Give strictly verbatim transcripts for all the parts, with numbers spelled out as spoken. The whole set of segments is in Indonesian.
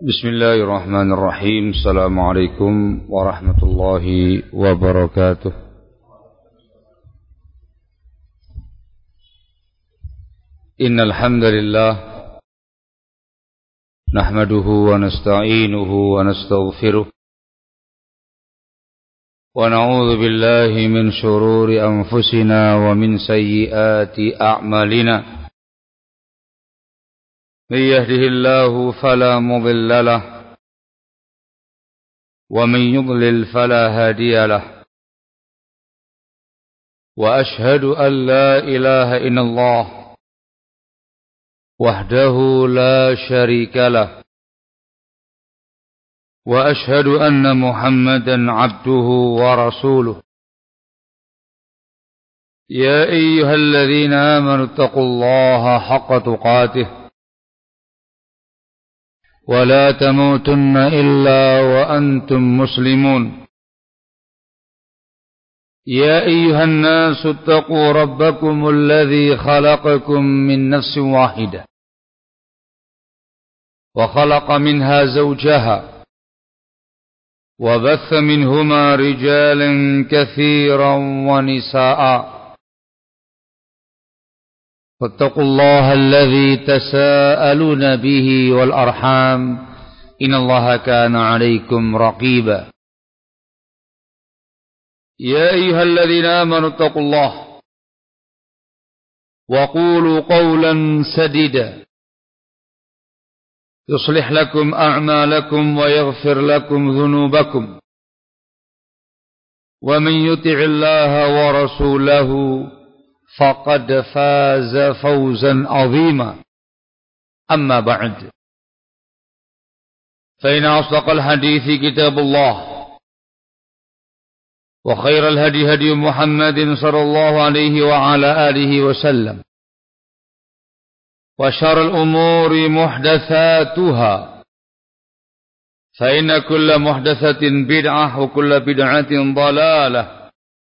Bismillahirrahmanirrahim. Assalamualaikum warahmatullahi wabarakatuh. Innal hamdalillah nahmaduhu wa nasta'inuhu wa nastaghfiruh wa na'udzu billahi min shururi anfusina wa min sayyiati a'malina. من يهده الله فلا مضل له ومن يضلل فلا هادي له وأشهد أن لا إله إلا الله وحده لا شريك له وأشهد أن محمدا عبده ورسوله يا أيها الذين آمنوا اتقوا الله حق تقاته ولا تموتن إلا وأنتم مسلمون يا أيها الناس اتقوا ربكم الذي خلقكم من نفس واحدة وخلق منها زوجها وبث منهما رجالا كثيرا ونساء واتقوا الله الذي تساءلون به والأرحام إن الله كان عليكم رقيبا يا أيها الذين آمنوا اتقوا الله وقولوا قولا سديدا يصلح لكم أعمالكم ويغفر لكم ذنوبكم ومن يطع الله ورسوله فقد فاز فوزا عظيما أما بعد فإن أصدق الحديث كتاب الله وخير الهدي هدي محمد صلى الله عليه وعلى آله وسلم وشر الأمور محدثاتها فإن كل محدثة بدعة وكل بدعة ضلالة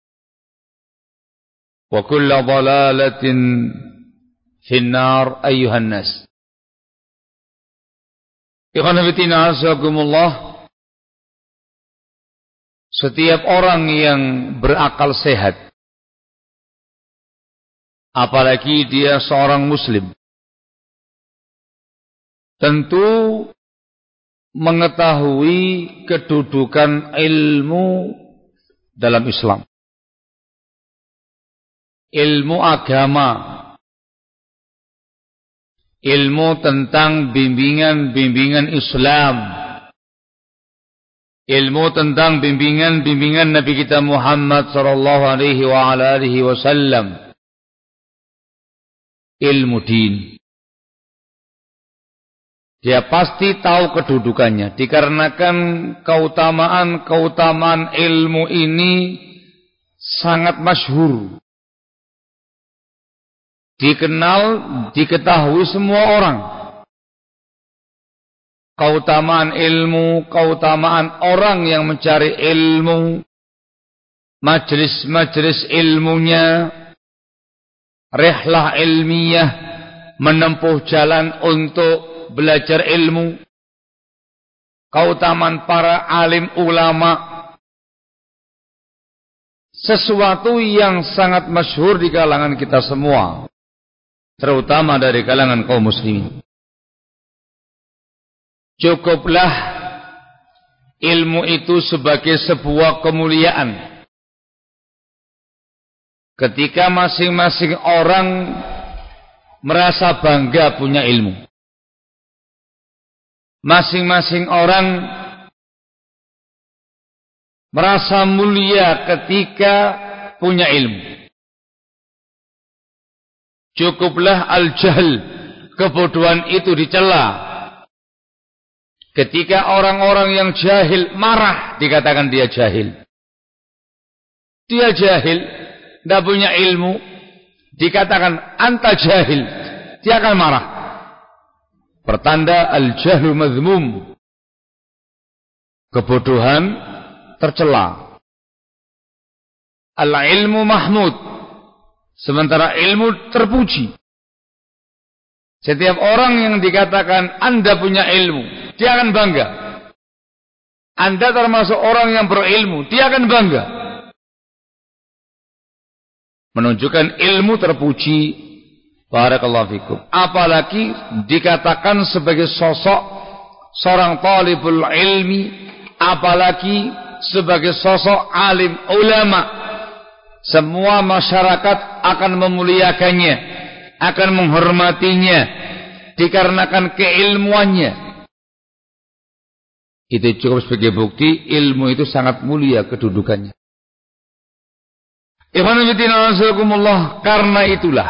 وكل ضلالة في النار أيها الناس. Ikhwan fillah azakumullah. Setiap orang yang berakal sehat, apalagi dia seorang muslim, tentu mengetahui kedudukan ilmu dalam Islam. Ilmu agama, ilmu tentang bimbingan-bimbingan Islam, ilmu tentang bimbingan-bimbingan Nabi kita Muhammad sallallahu alaihi wa ala alihi wasallam, ilmu din. Dia pasti tahu kedudukannya dikarenakan keutamaan-keutamaan ilmu ini sangat masyhur. Dikenal, diketahui semua orang. Keutamaan ilmu, keutamaan orang yang mencari ilmu, majelis-majelis ilmunya, rihlah ilmiah, menempuh jalan untuk belajar ilmu. Keutamaan para alim ulama, sesuatu yang sangat masyhur di kalangan kita semua, terutama dari kalangan kaum muslimin. Cukuplah ilmu itu sebagai sebuah kemuliaan. Ketika masing-masing orang merasa bangga punya ilmu. Masing-masing orang merasa mulia ketika punya ilmu. Cukuplah al-jahl, kebodohan itu dicela. Ketika orang-orang yang jahil marah, dikatakan dia jahil. Dia jahil, tidak punya ilmu, dikatakan anta jahil, dia akan marah. Pertanda al-jahlu mazmum, kebodohan tercela. Al-ilmu mahmud, sementara ilmu terpuji. Setiap orang yang dikatakan Anda punya ilmu, dia akan bangga. Anda termasuk orang yang berilmu, dia akan bangga. Menunjukkan ilmu terpuji. Barakallahu fikum. Apalagi dikatakan sebagai sosok seorang talibul ilmi, apalagi sebagai sosok alim ulama. Semua masyarakat akan memuliakannya, akan menghormatinya dikarenakan keilmuannya. Itu cukup sebagai bukti ilmu itu sangat mulia kedudukannya. Ikhwan fillah azakumullah, karena itulah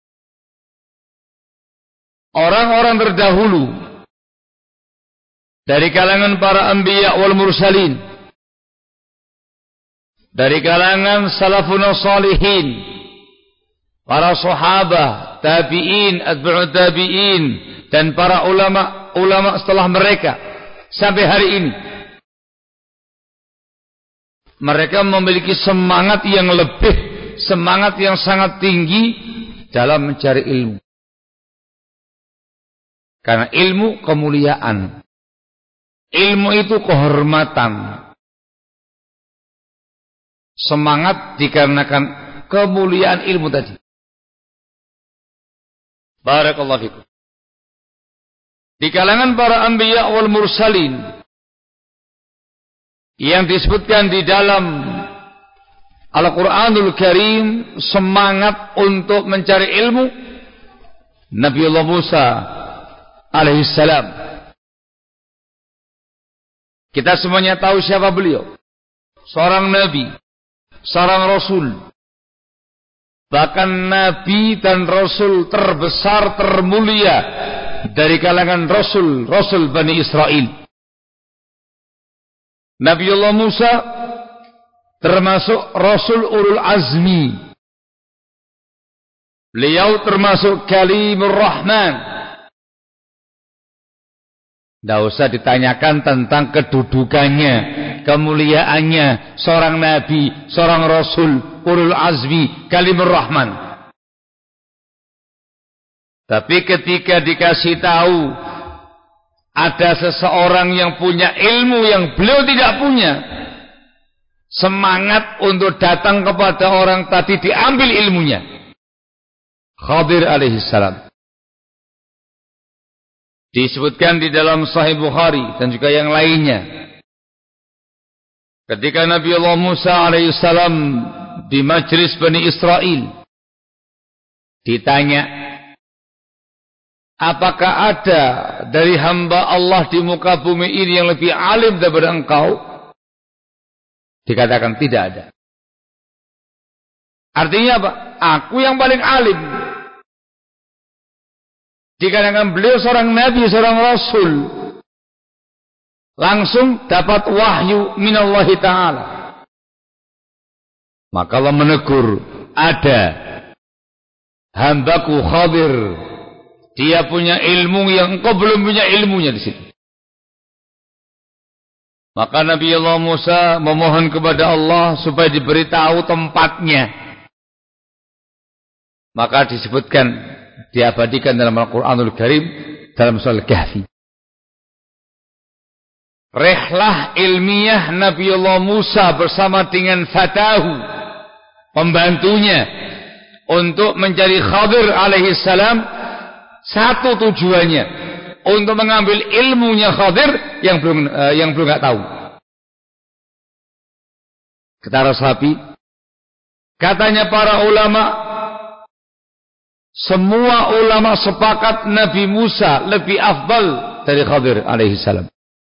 orang-orang terdahulu dari kalangan para anbiya wal mursalin, dari kalangan salafun salihin, para sahabat, tabi'in, atba'ut tabi'in, dan para ulama-ulama setelah mereka sampai hari ini, mereka memiliki semangat yang lebih, semangat yang sangat tinggi dalam mencari ilmu. Karena ilmu kemuliaan, ilmu itu kehormatan. Semangat dikarenakan kemuliaan ilmu tadi. Barakallahu fikum. Di kalangan para anbiya wal mursalin yang disebutkan di dalam Al-Quranul Karim, semangat untuk mencari ilmu, Nabiullah Musa alaihissalam. Kita semuanya tahu siapa beliau. Seorang nabi, seorang rasul. Bahkan nabi dan rasul terbesar, termulia dari kalangan rasul, rasul Bani Israel. Nabiullah Musa termasuk rasul ulul azmi. Beliau termasuk kalimur rahman. Tidak usah ditanyakan tentang kedudukannya, kemuliaannya, seorang nabi, seorang rasul, ulul azmi, kalimur rahman. Tapi ketika dikasih tahu ada seseorang yang punya ilmu yang beliau tidak punya, semangat untuk datang kepada orang tadi diambil ilmunya. Khadir alaihissalam. Disebutkan di dalam Sahih Bukhari dan juga yang lainnya. Ketika Nabi Allah Musa alaihissalam di majlis Bani Israel ditanya, apakah ada dari hamba Allah di muka bumi ini yang lebih alim daripada engkau? Dikatakan tidak ada. Artinya apa? Aku yang paling alim. Dikarenakan beliau seorang nabi, seorang rasul, langsung dapat wahyu minallahi ta'ala. Maka Allah menegur, ada hambaku Khadir, dia punya ilmu yang engkau belum punya ilmunya di situ. Maka Nabi Allah Musa memohon kepada Allah supaya diberitahu tempatnya. Maka disebutkan, diabadikan dalam Al-Quranul Karim, dalam surah Al-Kahfi. Rihlah ilmiah Nabi Allah Musa bersama dengan fatahu, pembantunya, untuk mencari Khadir alaihissalam. Satu tujuannya, untuk mengambil ilmunya Khadir yang belum uh, yang belum nggak tahu. Kata Rasabi, katanya para ulama, semua ulama sepakat Nabi Musa lebih afdal dari Khadir alaihissalam.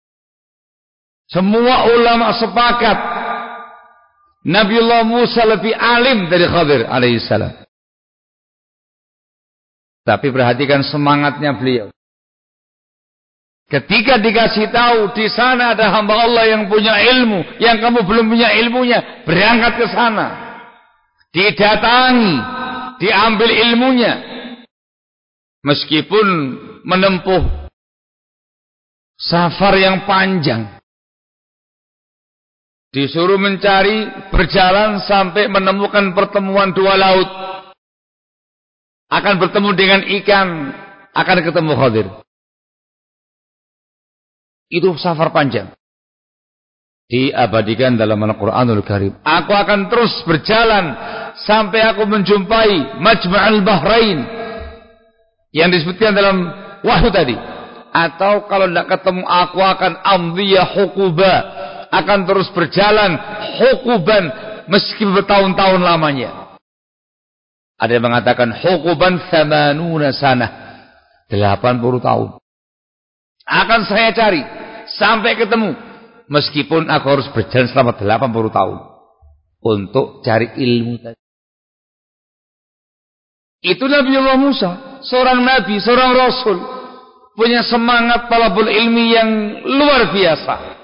Semua ulama sepakat Nabiullah Musa lebih alim dari Khadir alaihissalam. Tapi perhatikan semangatnya beliau. Ketika dikasih tahu di sana ada hamba Allah yang punya ilmu, yang kamu belum punya ilmunya, berangkat ke sana, didatangi, diambil ilmunya, meskipun menempuh safar yang panjang, disuruh mencari, berjalan sampai menemukan pertemuan dua laut, akan bertemu dengan ikan, akan ketemu Khadir. Itu safar panjang. Diabadikan dalam Al-Quranul Karim. Aku akan terus berjalan sampai aku menjumpai Majma'al Bahrain yang disebutkan dalam wahyu tadi. Atau kalau tidak ketemu, aku akan amdiyah hukuba, akan terus berjalan hukuban meski bertahun-tahun lamanya. Ada yang mengatakan hukuban thamanuna sanah, delapan puluh tahun. Akan saya cari sampai ketemu, meskipun aku harus berjalan selama delapan puluh tahun untuk cari ilmu tadi. Itu Nabi Allah Musa, seorang nabi, seorang rasul, punya semangat talabul ilmi yang luar biasa.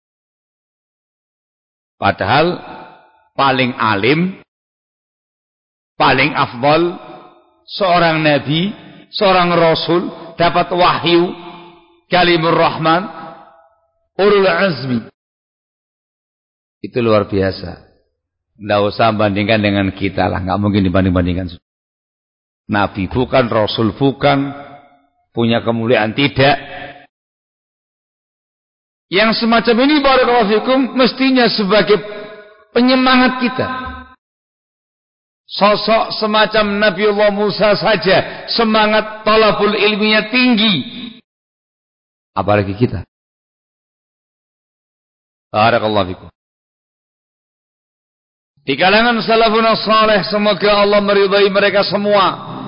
Padahal paling alim, paling afdal, seorang nabi, seorang rasul, dapat wahyu, kalimur rahman, ulul azmi. Itu luar biasa. Tidak usah bandingkan dengan kita lah, nggak mungkin dibanding-bandingkan. Nabi bukan, rasul bukan, punya kemuliaan tidak. Yang semacam ini barakallahu fikum mestinya sebagai penyemangat kita. Sosok semacam Nabiullah Musa saja semangat talabul ilminya tinggi, apalagi kita. Barakallahu fikum. Di kalangan salafun saleh, semoga Allah meridai mereka semua.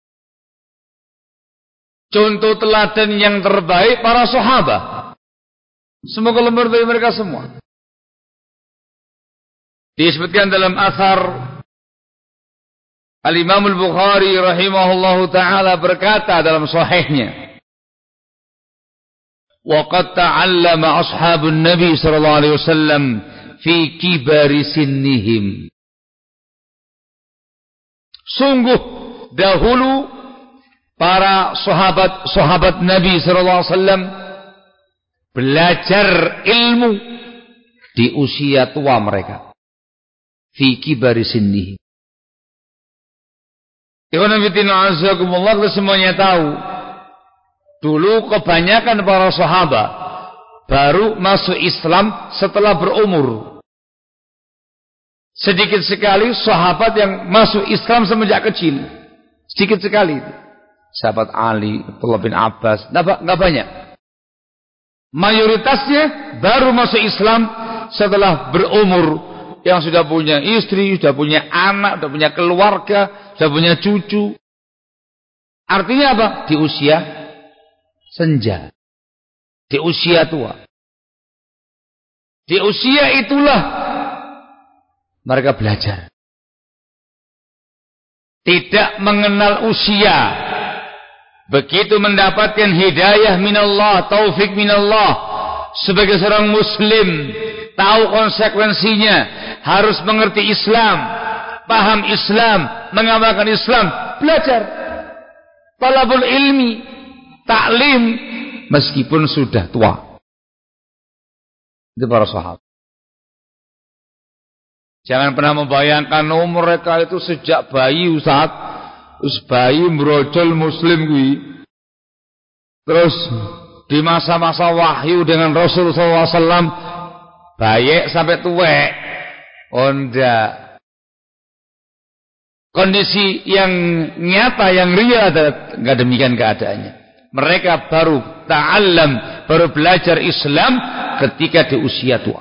Contoh teladan yang terbaik para sahabat. Semoga Allah meridai mereka semua. Disebutkan dalam athar Al-Imam Al-Bukhari rahimahullahu ta'ala berkata dalam sahihnya, وَقَدْ تَعَلَّمَ أَصْحَابُ النَّبِي صلى الله عليه وسلم في كِبَارِ سِنِّهِمْ. Sungguh dahulu para sahabat-sahabat Nabi sallallahu alaihi wasallam belajar ilmu di usia tua mereka. Fi kibari sinnihi. Ikhwan fillah azakumullah, kita semuanya tahu. Dulu kebanyakan para sahabat baru masuk Islam setelah berumur. Sedikit sekali sahabat yang masuk Islam semenjak kecil. Sedikit sekali. Sahabat Ali, Abdullah bin Abbas, nggak banyak. Mayoritasnya baru masuk Islam setelah berumur, yang sudah punya istri, sudah punya anak, sudah punya keluarga, sudah punya cucu. Artinya apa? Di usia senja, di usia tua. Di usia itulah mereka belajar. Tidak mengenal usia. Begitu mendapatkan hidayah minallah, taufik minallah, sebagai seorang muslim, tahu konsekuensinya, harus mengerti Islam, paham Islam, mengamalkan Islam, belajar talabul ilmi, taklim, meskipun sudah tua. Itu para sahabat. Jangan pernah membayangkan oh, mereka itu sejak bayi, Ustaz. Terus bayi brojol muslim gue. Terus di masa-masa wahyu dengan Rasulullah shallallahu alaihi wasallam bayi sampai tuwek. Oh enggak. Kondisi yang nyata, yang real, enggak demikian keadaannya. Mereka baru ta'allam, baru belajar Islam ketika di usia tua.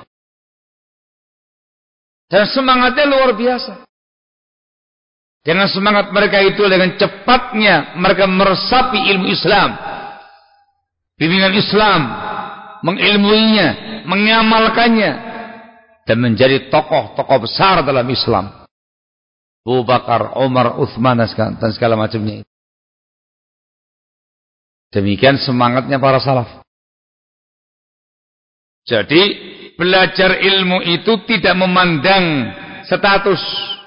Dan semangatnya luar biasa. Dengan semangat mereka itu, dengan cepatnya mereka meresapi ilmu Islam, bimbingan Islam, mengilmuinya, mengamalkannya, dan menjadi tokoh-tokoh besar dalam Islam. Abu Bakar, Umar, Uthman, dan segala macamnya. Demikian semangatnya para salaf. Jadi belajar ilmu itu tidak memandang status.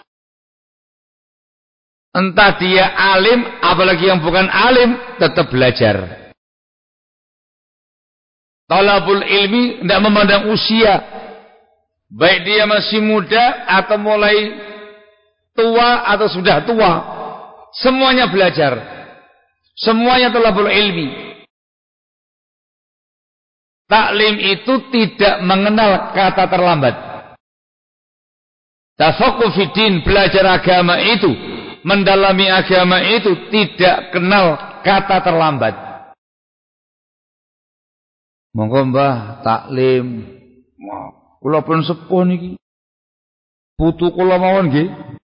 Entah dia alim, apalagi yang bukan alim, tetap belajar. Talabul ilmi tidak memandang usia. Baik dia masih muda atau mulai tua atau sudah tua. Semuanya belajar. Semuanya talabul ilmi. Taklim itu tidak mengenal kata terlambat. Tafaqquh fi din, belajar agama itu, mendalami agama itu tidak kenal kata terlambat. Monggo Mbah taklim. Kula pun sepuh niki. Putu kula mawon nggih.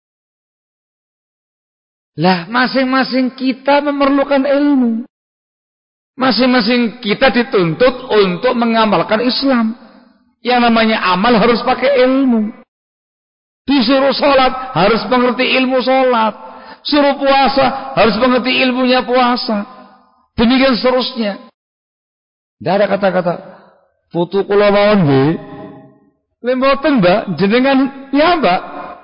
Lah masing-masing kita memerlukan ilmu. Masing-masing kita dituntut untuk mengamalkan Islam. Yang namanya amal harus pakai ilmu. Disuruh sholat harus mengerti ilmu sholat. Suruh puasa harus mengerti ilmunya puasa. Demikian seterusnya. Tidak ada kata-kata putu kula mawon nggih. Lemboten Mbak, jenengan ya Mbak.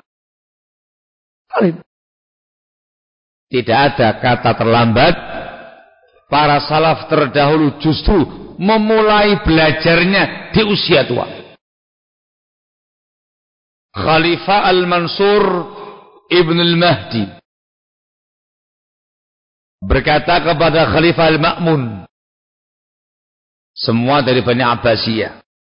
Tidak ada kata terlambat. Para salaf terdahulu justru memulai belajarnya di usia tua. Khalifah Al-Mansur Ibn Al-Mahdi berkata kepada Khalifah Al-Ma'mun, semua dari Bani Abbasiyah.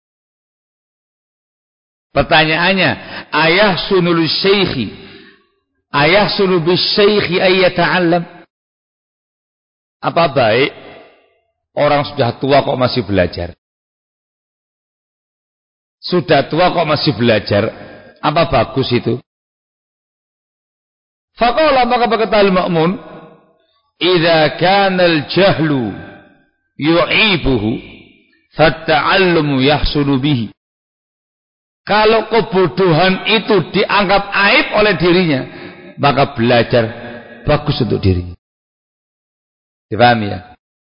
Pertanyaannya, ayah sunul syekhi, ayah sunul bis syekhi ayyata'allam. Apa baik orang sudah tua kok masih belajar? Sudah tua kok masih belajar? Apa bagus itu? Faqala, maka berkata Al-Ma'mun, idza kana al-jahlu yu'ibuhu fatta'allumu yahsulu bihi. Kalau kebodohan itu dianggap aib oleh dirinya, maka belajar bagus untuk dirinya. Dipahami ya?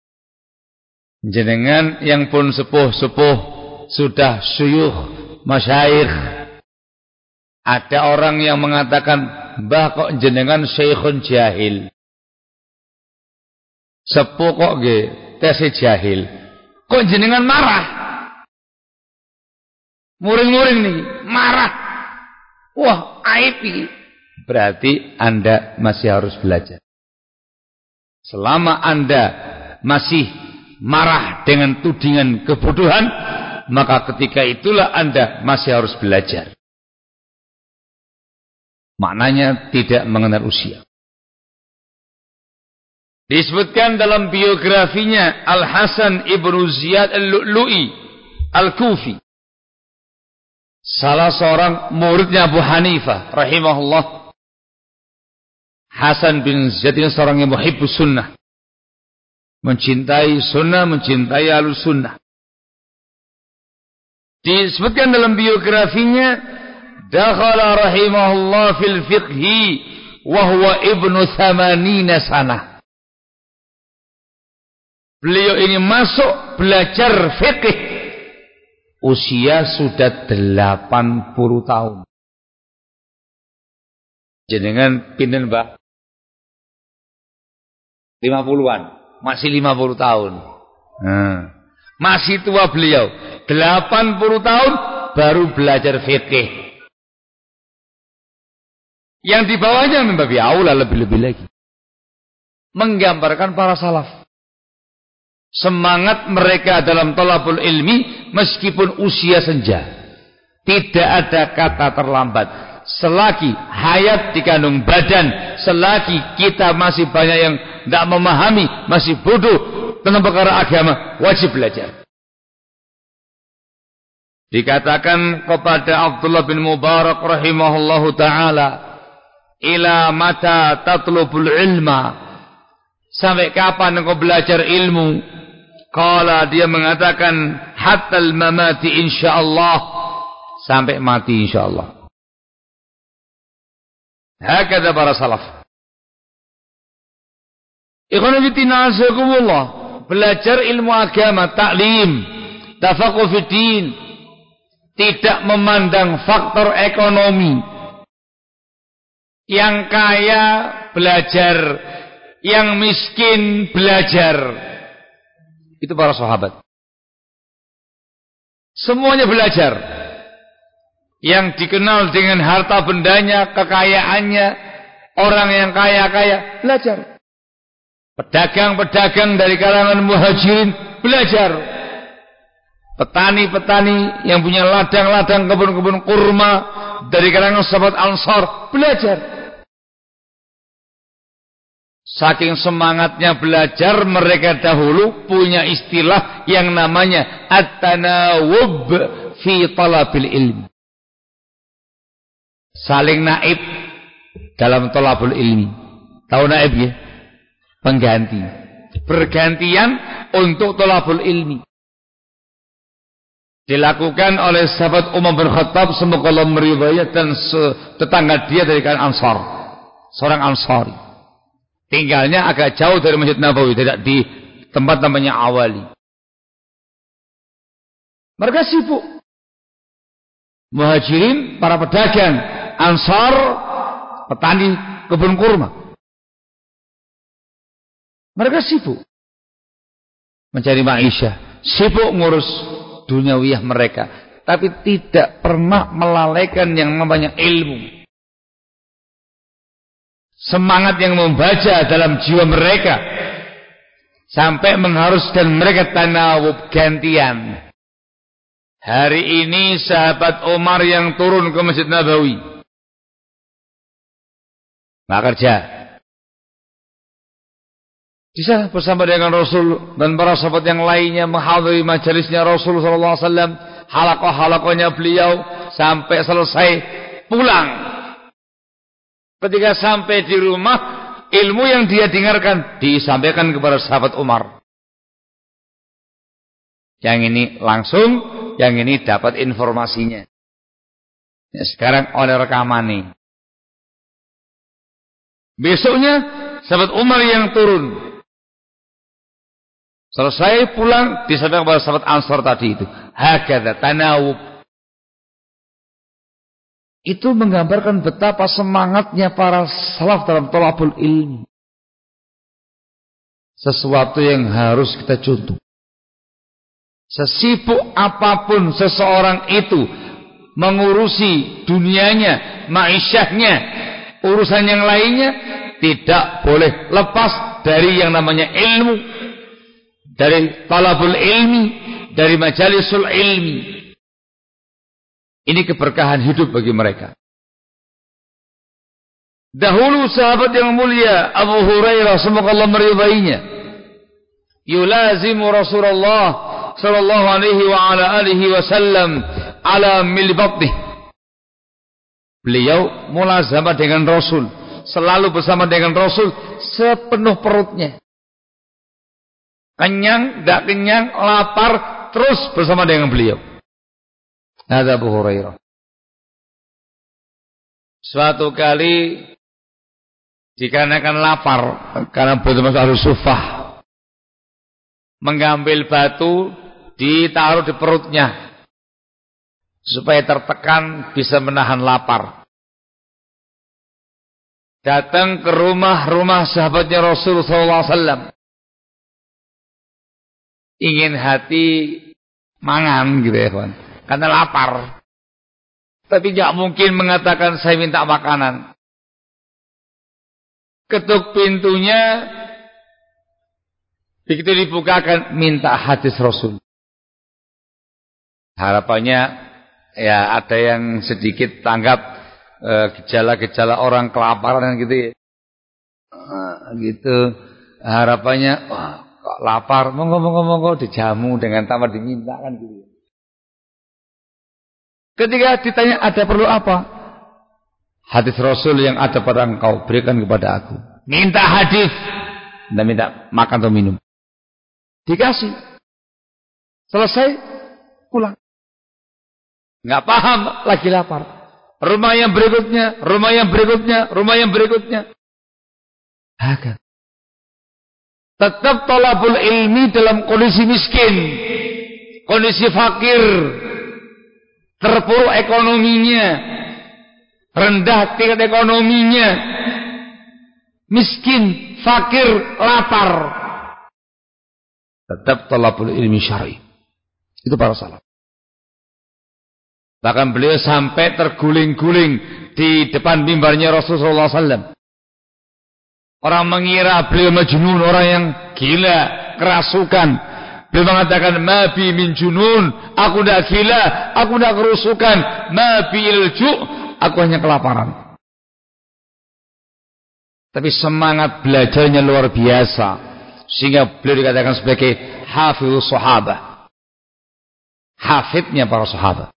Jenengan yang pun sepuh-sepuh, sudah syuyukh, masyayikh. Ada orang yang mengatakan, mbah kok jenengan syekhun jahil. Sepuh kok nggih, tese jahil. Kok jenengan marah? Muring-muring nih, marah. Wah, aib ini. Berarti Anda masih harus belajar. Selama Anda masih marah dengan tudingan kebodohan, maka ketika itulah Anda masih harus belajar. Maknanya tidak mengenal usia. Disebutkan dalam biografinya Al-Hasan Ibnu Ziyad Al-Lu'lu'i Al-Kufi, salah seorang muridnya Abu Hanifah rahimahullah. Hasan bin Ziyad ini seorang yang muhibbus sunnah, mencintai sunnah, mencintai ahlus sunnah. Disebutkan dalam biografinya, dakhala rahimahullah fil fiqhi wa huwa ibnu thamanina sanah. Beliau ini masuk belajar fikih usia sudah delapan puluh tahun. Jenengan pinten Mbah? lima puluhan, masih lima puluh tahun. Nah, masih tua beliau, delapan puluh tahun baru belajar fikih. Yang di bawahnya membabi aula lebih-lebih lagi. Menggambarkan para salaf. Semangat mereka dalam thalabul ilmi meskipun usia senja. Tidak ada kata terlambat. Selagi hayat dikandung badan, selagi kita masih banyak yang tidak memahami, masih bodoh tentang perkara agama, wajib belajar. Dikatakan kepada Abdullah bin Mubarak rahimahullahu ta'ala, ila mata tatlubul ilma, sampai kapan engkau belajar ilmu? Qala, dia mengatakan, hatal mamati insyaallah, sampai mati insyaallah. Hakada para salaf. Ikhwan fillah azakumullah, belajar ilmu agama, taklim, tafaqquh fid din, tidak memandang faktor ekonomi. Yang kaya belajar, yang miskin belajar. Itu para sahabat. Semuanya belajar. Yang dikenal dengan harta bendanya, kekayaannya, orang yang kaya-kaya belajar. Pedagang-pedagang dari kalangan muhajirin belajar. petani-petani yang punya ladang-ladang kebun-kebun kurma dari kalangan sahabat Ansar belajar. Saking semangatnya belajar, mereka dahulu punya istilah yang namanya at-tanawub fi talabil ilmi. Saling naib dalam talabul ilmi. Tahu naib ya? Pengganti. Bergantian untuk talabul ilmi. Dilakukan oleh sahabat Umar bin Khattab, semoga Allah meridhai, dan tetangga dia dari kalangan Ansar, seorang Ansari, tinggalnya agak jauh dari Masjid Nabawi, tidak di tempat namanya Awali. Mereka sibuk. Muhajirin, para pedagang, Ansar, petani kebun kurma, mereka sibuk mencari maisha, sibuk ngurus duniawiyah mereka, tapi tidak pernah melalaikan yang namanya ilmu. Semangat yang membaca dalam jiwa mereka sampai mengharuskan mereka tanawub, gantian. Hari ini sahabat Umar yang turun ke Masjid Nabawi nggak kerja, di sana bersama dengan Rasul dan para sahabat yang lainnya menghadiri majelisnya Rasul sallallahu alaihi wasallam, halaqah-halaqahnya beliau sampai selesai pulang. Ketika sampai di rumah, ilmu yang dia dengarkan disampaikan kepada sahabat Umar. Yang ini langsung, yang ini dapat informasinya. Ya, sekarang oleh rekaman nih. Besoknya sahabat Umar yang turun. Selesai pulang disampaikan kepada sahabat Ansar tadi itu. Hakadha tanawub. Itu menggambarkan betapa semangatnya para salaf dalam thalabul ilmi. Sesuatu yang harus kita contoh. Sesibuk apapun seseorang itu mengurusi dunianya, maisyahnya, urusan yang lainnya, tidak boleh lepas dari yang namanya ilmu, dari talabul ilmi, dari majalisul ilmi. Ini keberkahan hidup bagi mereka. Dahulu sahabat yang mulia Abu Hurairah, semoga Allah meridainya, yulazimu Rasulullah sallallahu alaihi wa ala alihi wasallam ala milbatih. Beliau mulazamah dengan Rasul, selalu bersama dengan Rasul sepenuh perutnya. Kenyang, tidak kenyang, lapar, terus bersama dengan beliau. Ada Abu Hurairah. Suatu kali dikarenakan lapar, karena betul masuk ahlu sufah, mengambil batu ditaruh di perutnya supaya tertekan, bisa menahan lapar. Datang ke rumah-rumah sahabatnya Rasul sallallahu alaihi wasallam, ingin hati mangan gitu ya kawan, karena lapar, tapi nggak mungkin mengatakan saya minta makanan. Ketuk pintunya, begitu dibukakan, minta hadis Rasul. Harapannya ya ada yang sedikit tanggap gejala-gejala e, orang kelaparan gitu ya. Nah, gitu harapannya, wah, kok lapar, monggo-monggo dijamu dengan tambah diminta kan gitu. Ketika ditanya ada perlu apa? Hadis Rasul yang ada pada engkau berikan kepada aku. Minta hadis, tidak minta makan atau minum. Dikasih. Selesai, pulang. Nggak paham, lagi lapar. Rumah yang berikutnya, rumah yang berikutnya, rumah yang berikutnya. Hakan. Tetap talabul ilmi dalam kondisi miskin, kondisi fakir, terpuruk ekonominya, rendah tingkat ekonominya, miskin, fakir, lapar, tetap talabul ilmi syar'i. Itu para salaf. Bahkan beliau sampai terguling-guling di depan mimbarnya Rasulullah sallallahu alaihi wasallam. Orang mengira beliau majnun, orang yang gila, kerasukan, Beliau mengatakan ma bi min junun, aku tidak gila, aku tidak kerusukan, ma bi ilju, aku hanya kelaparan. Tapi semangat belajarnya luar biasa, sehingga beliau dikatakan sebagai hafidhus sahabah, hafidnya para sahabat.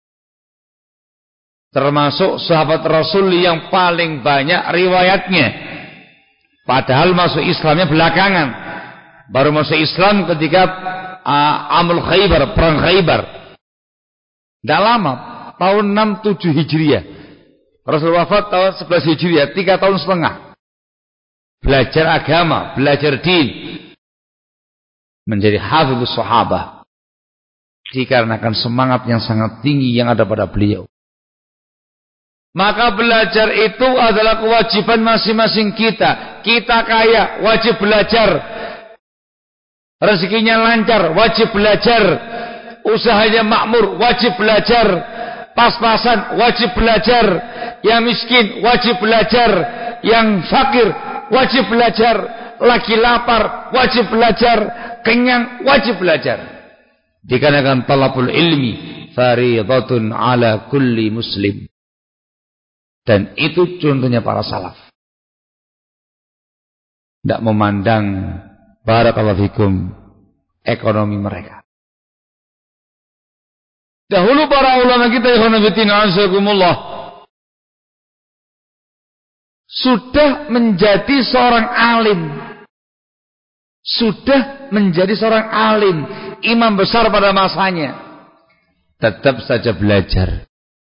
Termasuk sahabat Rasul yang paling banyak riwayatnya, padahal masuk Islamnya belakangan. Baru masuk Islam ketika uh, Amul Khaybar, perang Khaybar. Tidak lama, tahun enam puluh tujuh Hijriah. Rasul wafat tahun sebelas Hijriah, tiga tahun setengah. Belajar agama, belajar din, menjadi hafidhus sahabah, dikarenakan semangat yang sangat tinggi yang ada pada beliau. Maka belajar itu adalah kewajiban masing-masing kita. Kita kaya, wajib belajar. Rezekinya lancar, wajib belajar. Usahanya makmur, wajib belajar. Pas-pasan, wajib belajar. Yang miskin, wajib belajar. Yang fakir, wajib belajar. Lagi lapar, wajib belajar. Kenyang, wajib belajar. Dikarenakan talabul ilmi fariidatun ala kulli muslim. Dan itu contohnya para salaf. Tidak memandang barakallahu fikum ekonomi mereka. Dahulu para ulama kita sudah menjadi seorang alim. Sudah menjadi seorang alim, imam besar pada masanya. Tetap saja belajar.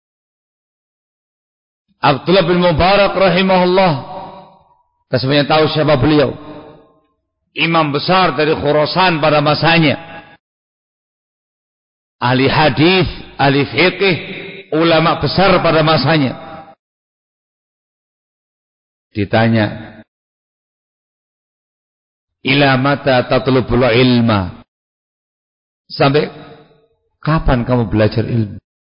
Abdullah bin Mubarak rahimahullah, kita semuanya tahu siapa beliau. Imam besar dari Khurasan pada masanya. Ahli hadis, ahli fiqih, ulama besar pada masanya. Ditanya, ila mata tatlubul ilma? Sampai kapan kamu belajar ilmu?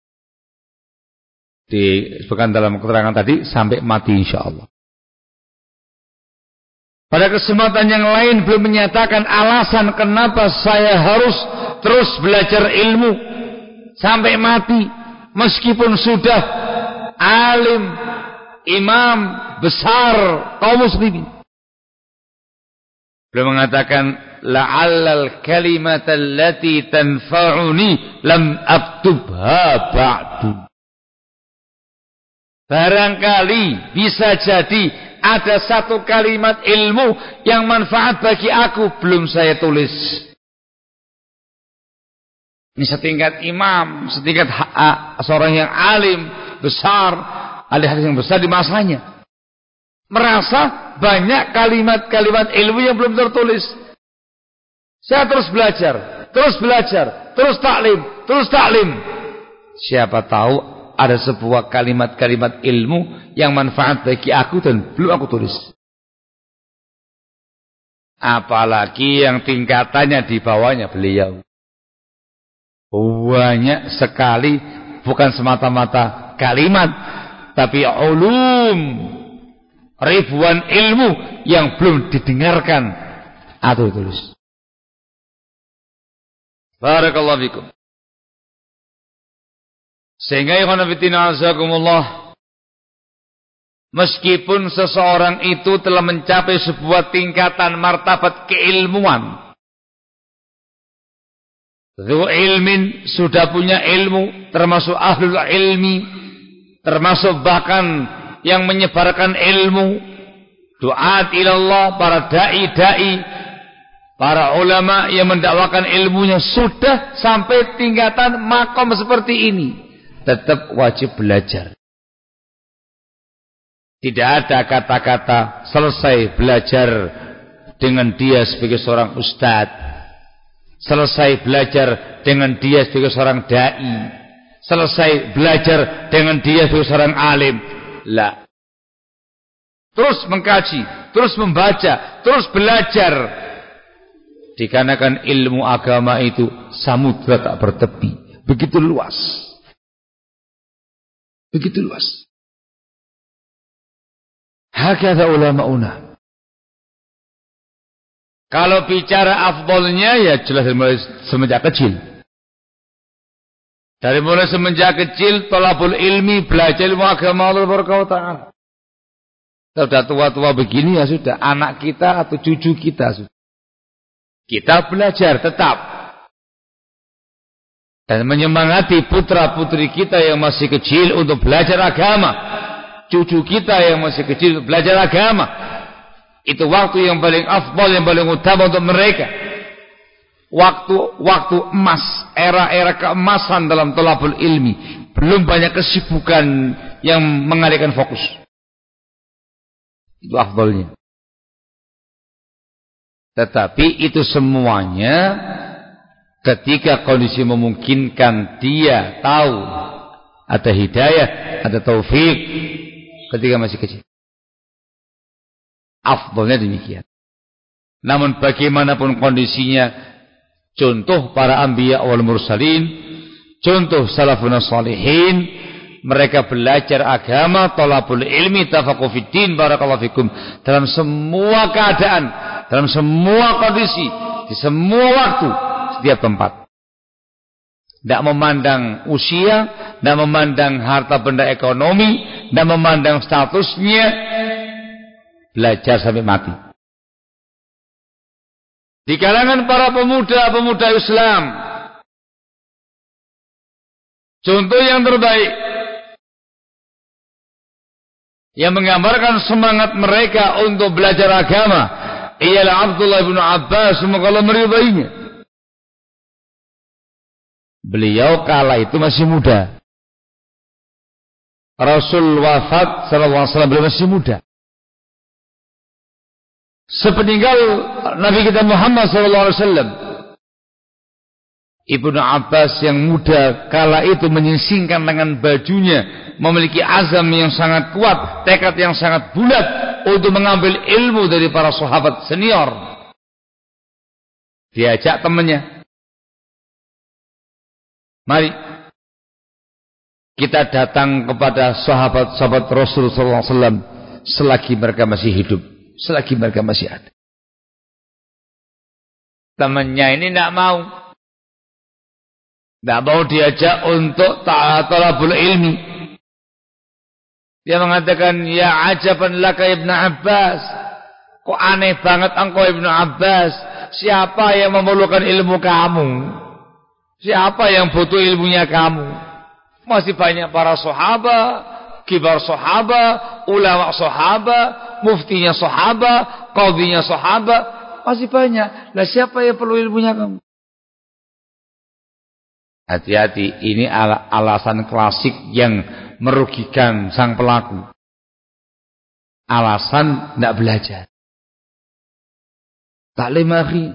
Disebutkan dalam keterangan tadi sampai mati insyaallah. Pada kesempatan yang lain beliau menyatakan alasan kenapa saya harus terus belajar ilmu sampai mati meskipun sudah alim, imam besar kaum muslimin. Beliau mengatakan la'allal kalimata allati tanfa'uni lam aktubha ba'du. Barangkali bisa jadi ada satu kalimat ilmu yang manfaat bagi aku belum saya tulis. Ini setingkat imam, setingkat seorang yang alim besar, ahli hadis yang besar di masanya, merasa banyak kalimat-kalimat ilmu yang belum tertulis. Saya terus belajar, terus belajar, terus taklim, terus taklim. Siapa tahu ada sebuah kalimat-kalimat ilmu yang manfaat bagi aku dan belum aku tulis. Apalagi yang tingkatannya di bawahnya beliau. Banyak sekali, bukan semata-mata kalimat, tapi ulum, ribuan ilmu yang belum didengarkan atau tulis. Barakallahu fikum. Sehingga ikhwan fillah azakumullah, meskipun seseorang itu telah mencapai sebuah tingkatan martabat keilmuan, Dzu ilmin, sudah punya ilmu, termasuk ahlul ilmi, termasuk bahkan yang menyebarkan ilmu, duat ilallah, para dai-dai, para ulama yang mendakwakan ilmunya, sudah sampai tingkatan makom seperti ini, tetap wajib belajar. Tidak ada kata-kata selesai belajar dengan dia sebagai seorang ustadz, selesai belajar dengan dia sebagai seorang dai, selesai belajar dengan dia sebagai seorang alim. La. Terus mengkaji, terus membaca, terus belajar. Dikarenakan ilmu agama itu samudra tak bertepi, begitu luas. Begitu luas. Hakadha ulama'una. Kalau bicara afdolnya ya jelas dari mulai semenjak kecil. Dari mulai semenjak kecil thalabul ilmi, belajar ilmu agama Allah Taala. Sudah tua-tua begini ya sudah, anak kita atau cucu kita sudah. Kita belajar tetap. Dan menyemangati putra-putri kita yang masih kecil untuk belajar agama. Cucu kita yang masih kecil untuk belajar agama. Itu waktu yang paling afdal, yang paling utama untuk mereka. Waktu-waktu emas, era-era keemasan dalam thalabul ilmi. Belum banyak kesibukan yang mengalihkan fokus. Itu afdalnya. Tetapi itu semuanya ketika kondisi memungkinkan, dia tahu ada hidayah, ada taufik ketika masih kecil. Afdalnya demikian. Namun bagaimanapun kondisinya, contoh para anbiya wal mursalin, contoh salafun salihin, mereka belajar agama, thalabul ilmi, tafaqquh fid din, barakallahu fikum, dalam semua keadaan, dalam semua kondisi, di semua waktu, setiap tempat. Tidak memandang usia, tidak memandang harta benda ekonomi, tidak memandang statusnya, belajar sampai mati. Di kalangan para pemuda-pemuda Islam, contoh yang terbaik yang menggambarkan semangat mereka untuk belajar agama ialah Abdullah bin Abbas, semoga Allah meridainya. Beliau kala itu masih muda. Rasul wafat sallallahu alaihi wasallam, beliau masih muda. Sepeninggal Nabi kita Muhammad sallallahu alaihi wasallam, Ibnu Abbas yang muda kala itu menyingsingkan dengan bajunya, memiliki azam yang sangat kuat, tekad yang sangat bulat untuk mengambil ilmu dari para sahabat senior. Diajak temannya, mari kita datang kepada sahabat-sahabat Rasul sallallahu alaihi wasallam selagi mereka masih hidup, selagi mereka masih ada. Temannya ini tidak mau. Tidak mau diajak untuk thalabul ilmi. Dia mengatakan, ya ajaban laka Ibnu Abbas. Kok aneh banget engkau Ibnu Abbas. Siapa yang memerlukan ilmu kamu? Siapa yang butuh ilmunya kamu? Masih banyak para sahabat, kibar sahabat, ulama sahabat, muftinya sahabat, qadhinya sahabat. Masih banyak. Lah siapa yang perlu ilmunya kamu? Hati-hati, ini al alasan klasik yang merugikan sang pelaku. Alasan tidak belajar. Taklim akhi,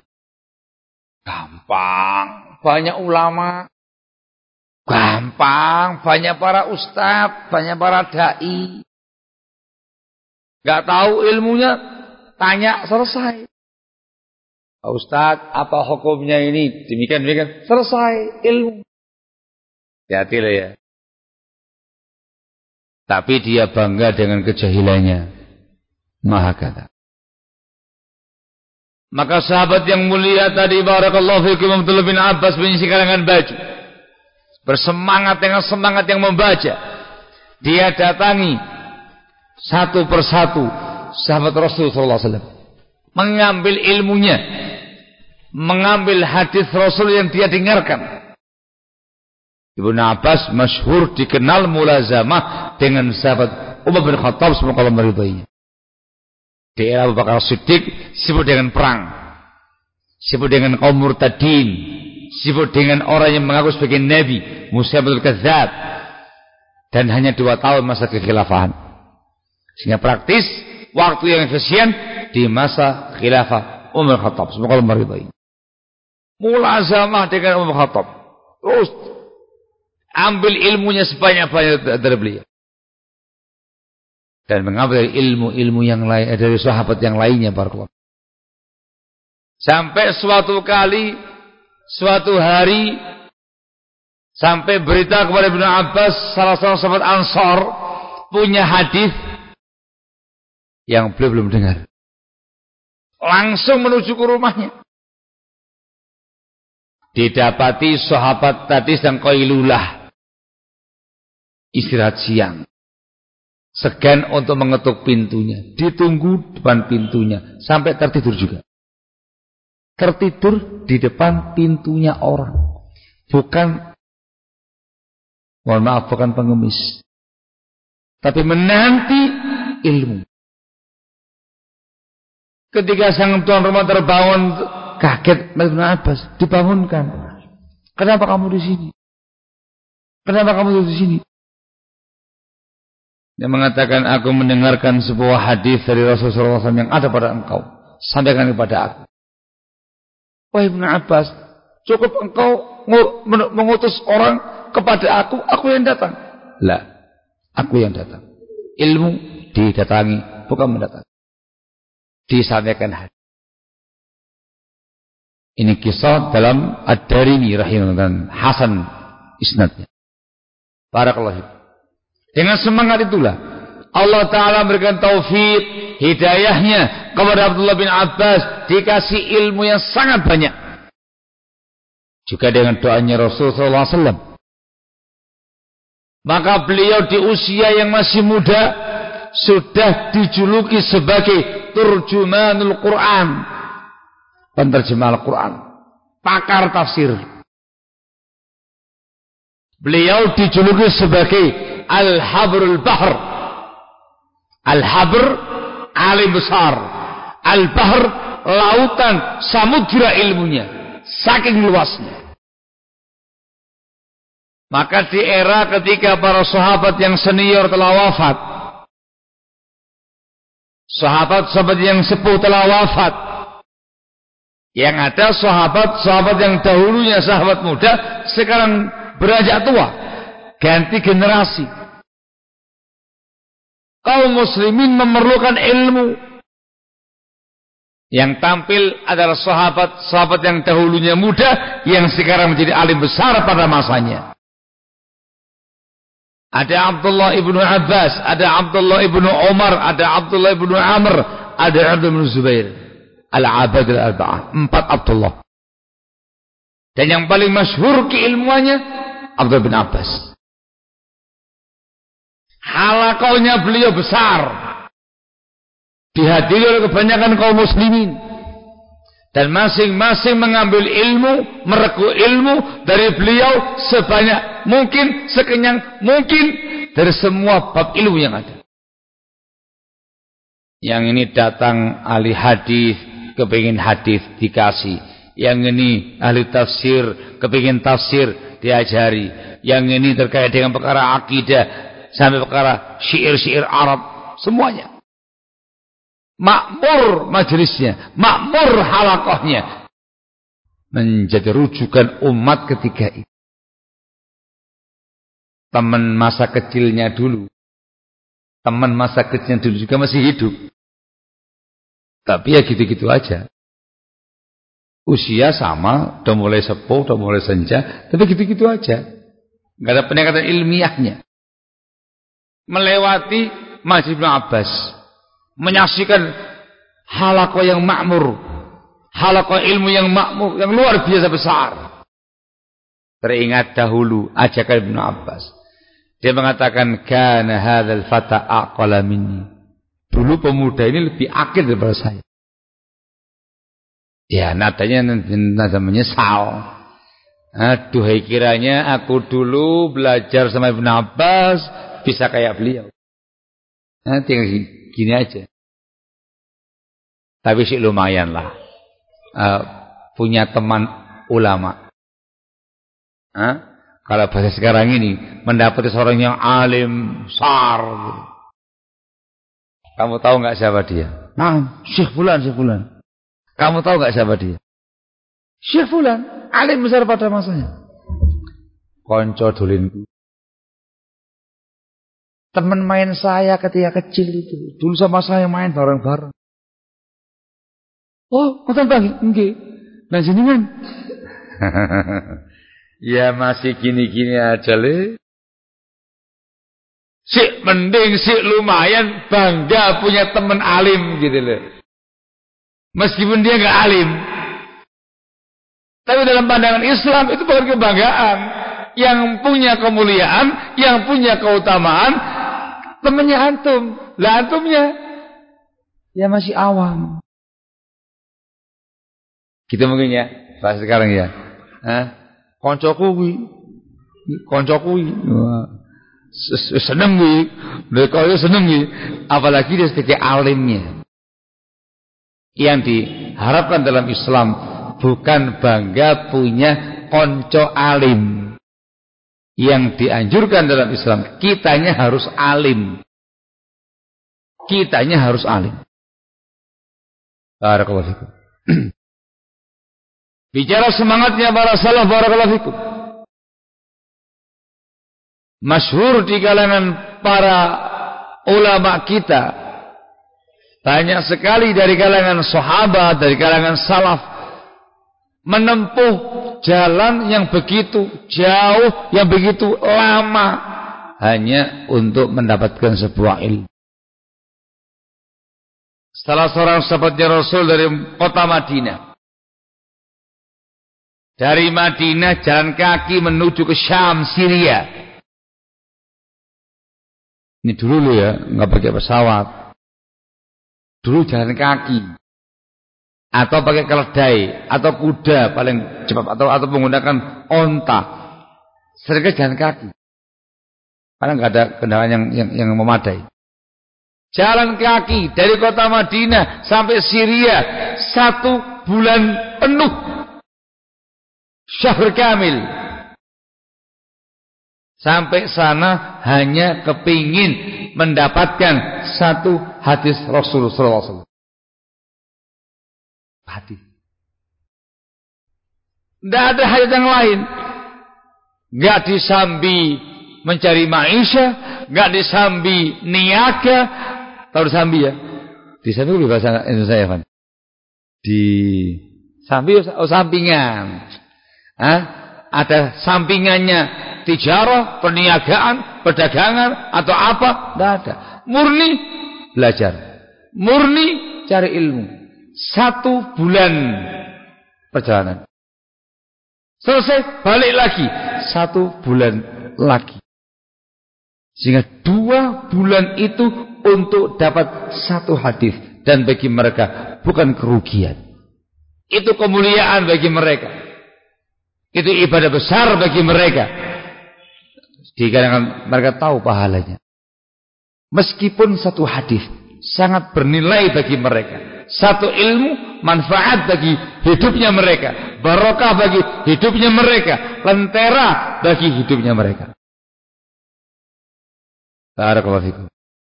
gampang, banyak ulama. Gampang, banyak para ustadz, banyak para dai. Gak tahu ilmunya, tanya selesai. Pak Ustadz, apa hukumnya ini? Demikian, demikian. Selesai ilmu. Hati-hati ya. Tapi dia bangga dengan kejahilannya. Maha kata. Maka sahabat yang mulia tadi, barakallahu fikum, Abdullah bin Abbas mengisi kalangan baju. Bersemangat dengan semangat yang membaca. Dia datangi satu persatu sahabat Rasul sallallahu alaihi wasallam. Mengambil ilmunya, mengambil hadis Rasul yang dia dengarkan. Ibnu Abbas masyhur dikenal mulazamah dengan sahabat Umar bin Khattab, semoga Allah meridainya. Di era Abu Bakar Siddiq sibuk dengan perang, sibuk dengan kaum murtadin, sibuk dengan orang yang mengaku sebagai nabi, Musailamah Kadzdzab, dan hanya dua tahun masa kekhilafahan. Sehingga praktis waktu yang efisien di masa khilafah Umar Khattab, semoga Allah meridai. Mulazamah dengan Umar Khattab, terus ambil ilmunya sebanyak-banyak dari beliau, dan mengambil ilmu-ilmu yang lain dari sahabat yang lainnya, barakallahu. Sampai suatu kali, suatu hari, sampai berita kepada Ibnu Abbas, salah seorang sahabat Ansar punya hadis yang beliau belum dengar. langsung menuju ke rumahnya. Didapati sahabat tadi sedang qailulah, istirahat siang. Segan untuk mengetuk pintunya, ditunggu depan pintunya sampai tertidur juga. Tertidur di depan pintunya orang, bukan, mohon maaf, bukan pengemis, tapi menanti ilmu. Ketika sang tuan rumah terbangun kaget, Ibnu Abbas dibangunkan. Kenapa kamu di sini? Kenapa kamu di sini? Dia mengatakan, aku mendengarkan sebuah hadis dari Rasulullah shallallahu alaihi wasallam yang ada pada engkau, sampaikan kepada aku. Wahai Ibnu Abbas, cukup engkau mengutus orang kepada aku, aku yang datang. Lah, aku yang datang. Ilmu didatangi, bukan mendatangi. Disampaikan hadis. Ini kisah dalam Ad-Darimi rahimahullah dan Hasan isnadnya. Barakallahu fiik. Dengan semangat itulah Allah Ta'ala memberikan taufik, hidayahnya kepada Abdullah bin Abbas, dikasih ilmu yang sangat banyak. Juga dengan doanya Rasulullah shallallahu alaihi wasallam. Maka beliau di usia yang masih muda sudah dijuluki sebagai turjumanul Quran, penterjemah Al-Quran, pakar tafsir. Beliau dijuluki sebagai Al-Habrul Bahr. Al-Habr, alim besar. Al-Bahr, lautan, samudra ilmunya, saking luasnya. Maka di era ketika para sahabat yang senior telah wafat, sahabat-sahabat yang sepuh telah wafat, yang ada sahabat-sahabat yang dahulunya sahabat muda, sekarang beranjak tua, ganti generasi. Kaum muslimin memerlukan ilmu. Yang tampil adalah sahabat-sahabat yang dahulunya muda, yang sekarang menjadi alim besar pada masanya. Ada Abdullah ibnu Abbas, ada Abdullah ibnu Umar, ada Abdullah ibnu Amr, ada Abdullah ibnu Zubair. Al-Abad al-Arba'ah, empat Abdullah. Dan yang paling masyhur keilmuannya Abdullah bin Abbas. Halaqahnya beliau besar, dihadiri oleh kebanyakan kaum muslimin, dan masing-masing mengambil ilmu, mereku ilmu dari beliau sebanyak mungkin, sekenyang mungkin dari semua bab ilmu yang ada. Yang ini datang ahli hadis, kepingin hadis dikasih. Yang ini ahli tafsir, kepingin tafsir diajari. Yang ini terkait dengan perkara akidah sampai perkara syair-syair Arab, semuanya. Makmur majelisnya, makmur halaqahnya, menjadi rujukan umat ketika itu. Teman masa kecilnya dulu, teman masa kecilnya dulu juga masih hidup, tapi ya gitu-gitu aja. Usia sama, udah mulai sepuh, udah mulai senja, tapi gitu-gitu aja. Gak ada peningkatan ilmiahnya. Melewati Masjid Ibnu Abbas, menyaksikan halaqah yang makmur, halaqah ilmu yang makmur, yang luar biasa besar. Teringat dahulu ajakan Ibnu Abbas. Dia mengatakan, kana hadzal fata aqala minni. Dulu pemuda ini lebih akil daripada saya. Ya, nadanya nada menyesal. Aduhai, kiranya aku dulu belajar sama Ibnu Abbas bisa kayak beliau. Nah, tinggal gini aja. Tapi sih lumayan lah. Uh, punya teman ulama. Huh? Kalau bahasa sekarang ini, mendapati seorang yang alim, besar. Gitu. Kamu tahu nggak siapa dia? Nah, Syekh Fulan, Syekh Fulan. Kamu tahu nggak siapa dia? Syekh Fulan, alim besar pada masanya. Konco dolinku. Teman main saya ketika kecil itu, dulu sama saya main bareng-bareng. Oh, ngoten Bang, nggih. Lah jenengan. Ya masih gini-gini aja le. Sik mending sik lumayan bangga punya teman alim gitu loh. Meskipun dia enggak alim. Tapi dalam pandangan Islam itu bukan kebanggaan. Yang punya kemuliaan, yang punya keutamaan temannya antum. Lah antumnya ya masih awam. Kita mungkin ya, bahas sekarang ya. Hah? Konco kuwi. Konco kuwi. Seneng kuwi. Mereka seneng kuwi. Apalagi dia sebagai alimnya. Yang diharapkan dalam Islam bukan bangga punya konco alim. Yang dianjurkan dalam Islam, kitanya harus alim. Kitanya harus alim. Barakallahu fikum. Bicara semangatnya para salaf, barakallahu fikum. Masyhur di kalangan para ulama kita. Banyak sekali dari kalangan sahabat, dari kalangan salaf menempuh jalan yang begitu jauh, yang begitu lama hanya untuk mendapatkan sebuah ilmu. Salah seorang sahabatnya Rasul dari kota Madinah. Dari Madinah jalan kaki menuju ke Syam, Syria. Ini dulu ya, nggak pakai pesawat. Dulu jalan kaki. Atau pakai keledai, atau kuda paling cepat, atau atau menggunakan onta. Seringkali jalan kaki. Karena nggak ada kendaraan yang, yang yang memadai. Jalan kaki dari kota Madinah sampai Syria satu bulan penuh. Syahr kamil. Sampai sana hanya kepingin mendapatkan satu hadis Rasulullah sallallahu alaihi wasallam. Hadis. Tidak ada hajat yang lain. Enggak disambi mencari maisha, enggak disambi niaga. Tahu disambi ya? Disambi itu bahasa Indonesia ya, Van. Di sambi oh sampingan. Hah? Ada sampingannya tijarah, perniagaan, perdagangan atau apa? Tidak ada. Murni belajar. Murni cari ilmu. Satu bulan perjalanan. Selesai balik lagi. Satu bulan lagi. Sehingga dua bulan itu untuk dapat satu hadis. Dan bagi mereka bukan kerugian. Itu kemuliaan bagi mereka. Itu ibadah besar bagi mereka. Di kalangan mereka tahu pahalanya. Meskipun satu hadis sangat bernilai bagi mereka. Satu ilmu manfaat bagi hidupnya mereka. Barokah bagi hidupnya mereka. Lentera bagi hidupnya mereka. Barakallahu fikum.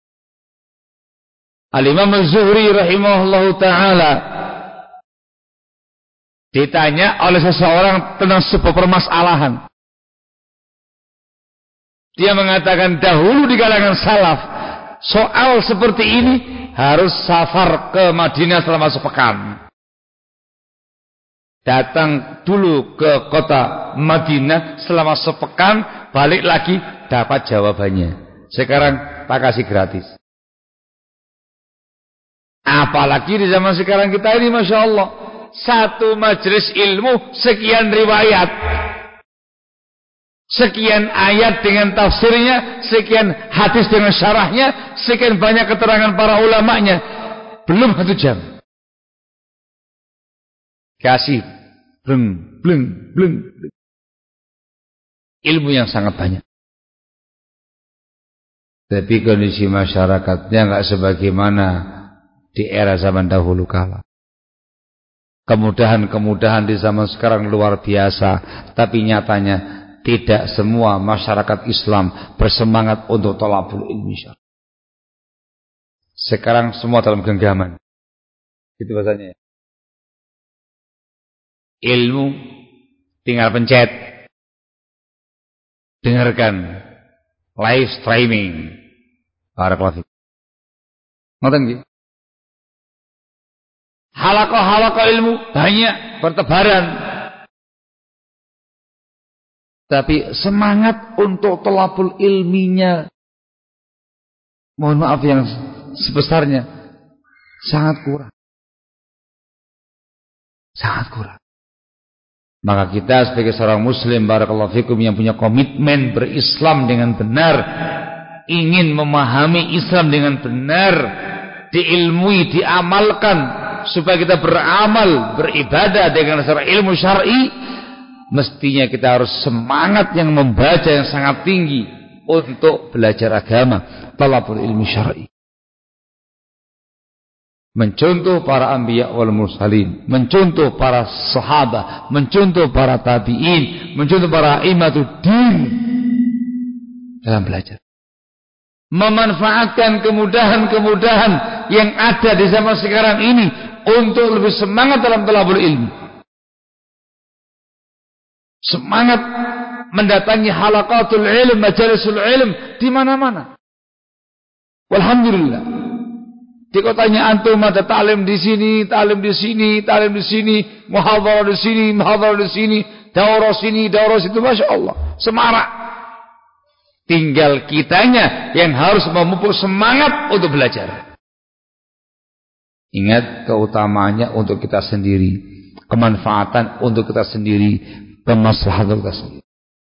Al-Imam Az-Zuhri rahimahullahu ta'ala ditanya oleh seseorang tentang sebuah permasalahan. Dia mengatakan dahulu di kalangan salaf soal seperti ini harus safar ke Madinah selama sepekan. Datang dulu ke kota Madinah selama sepekan, balik lagi dapat jawabannya. Sekarang tak kasih gratis. Apalagi di zaman sekarang kita ini, Masya Allah, satu majelis ilmu sekian riwayat, sekian ayat dengan tafsirnya, sekian hadis dengan syarahnya, sekian banyak keterangan para ulamanya, belum satu jam kasih bleng bleng bleng ilmu yang sangat banyak. Tapi kondisi masyarakatnya nggak sebagaimana di era zaman dahulu kala. Kemudahan-kemudahan di zaman sekarang luar biasa, tapi nyatanya tidak semua masyarakat Islam bersemangat untuk thalabul ilmi syar'i. Sekarang semua dalam genggaman. Itu bahasanya. Ilmu tinggal pencet. Dengarkan live streaming. Barakallahu fiik. Ngoten nggih. Halaqah-halaqah ilmu banyak bertebaran. Tapi semangat untuk thalabul ilminya, mohon maaf yang sebesarnya, sangat kurang. Sangat kurang. Maka kita sebagai seorang muslim barakallahu fikum yang punya komitmen berislam dengan benar, ingin memahami Islam dengan benar, diilmui, diamalkan supaya kita beramal, beribadah dengan dasar ilmu syar'i, mestinya kita harus semangat yang membaca yang sangat tinggi untuk belajar agama, talabul ilmu syar'i. Mencontoh para anbiya wal mursalin, mencontoh para sahabat, mencontoh para tabi'in, mencontoh para imatuddin dalam belajar. Memanfaatkan kemudahan-kemudahan yang ada di zaman sekarang ini untuk lebih semangat dalam talabul ilmu. Semangat mendatangi halaqatul ilm, majalisul ilm di mana-mana. Walhamdulillah. Di kotanya antum ada ta'lim di sini, ta'lim di sini, ta'lim di sini, muhadharah di sini, muhadharah di sini, daurah sini, daurah situ, masya Allah, semarak. Tinggal kitanya yang harus memupuk semangat untuk belajar. Ingat keutamaannya untuk kita sendiri, kemanfaatan untuk kita sendiri, kemaslahatan untuk kita sendiri.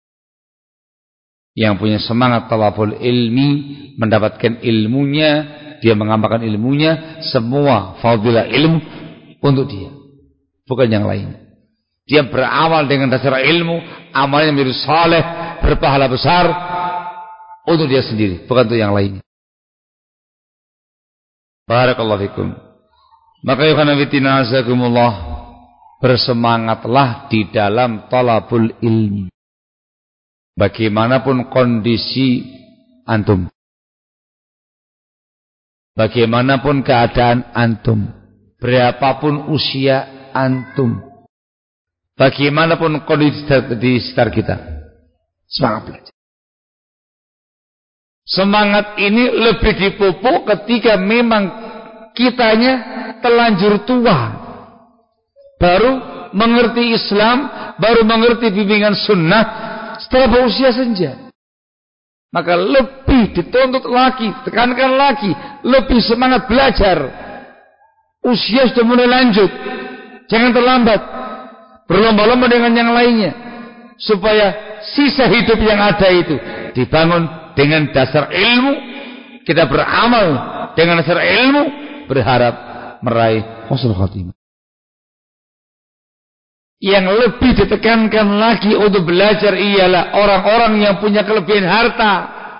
Yang punya semangat talabul ilmi, mendapatkan ilmunya, dia mengamalkan ilmunya, semua fadilah ilmu untuk dia, bukan yang lain. Dia berawal dengan dasar ilmu, amalnya menjadi saleh, berpahala besar untuk dia sendiri, bukan untuk yang lain. Barakallahu fikum. Maka ya khanafitina azakumullah, bersemangatlah di dalam talabul ilmi, bagaimanapun kondisi antum, bagaimanapun keadaan antum, berapapun usia antum, bagaimanapun kondisi di sekitar kita, semangat belajar. Semangat ini lebih dipupuk ketika memang kitanya terlanjur tua, baru mengerti Islam, baru mengerti bimbingan sunnah setelah berusia senja. Maka lebih dituntut lagi, tekankan lagi, lebih semangat belajar. Usia sudah mulai lanjut, jangan terlambat, berlomba-lomba dengan yang lainnya, supaya sisa hidup yang ada itu dibangun dengan dasar ilmu. Kita beramal dengan dasar ilmu, berharap meraih husnul khatimah. Yang lebih ditekankan lagi untuk belajar ialah orang-orang yang punya kelebihan harta.